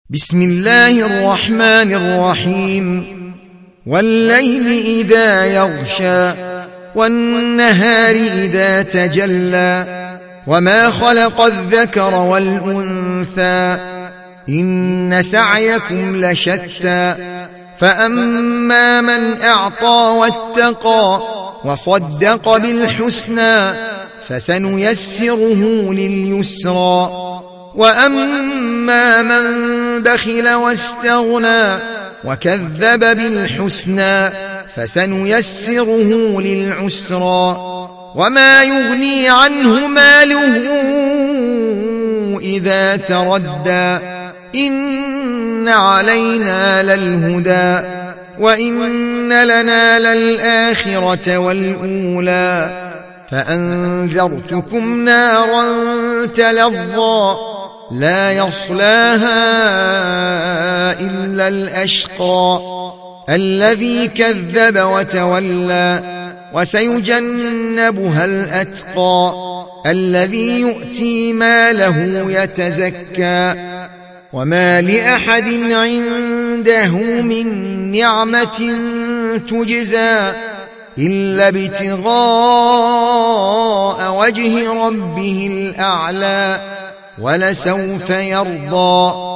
بسم الله الرحمن الرحيم والليل إذا يغشى والنهار إذا تجلى وما خلق الذكر والأنثى إن سعيكم لشتى فأما من أعطى واتقى وصدق بالحسنى فسنيسره لليسرى وأما من بخل واستغنى وكذب بالحسنى فسنيسره للعسرى وما يغني عنه ماله إذا تردى إن علينا للهدى وإن لنا للآخرة والأولى فأنذرتكم نارا تلظى لا يصلاها إلا الأشقى الذي كذب وتولى وسيجنبها الأتقى الذي يؤتي ماله يتزكى وما لأحد عنده من نعمة تجزى إلا ابتغاء وجه ربه الأعلى ولسوف يرضى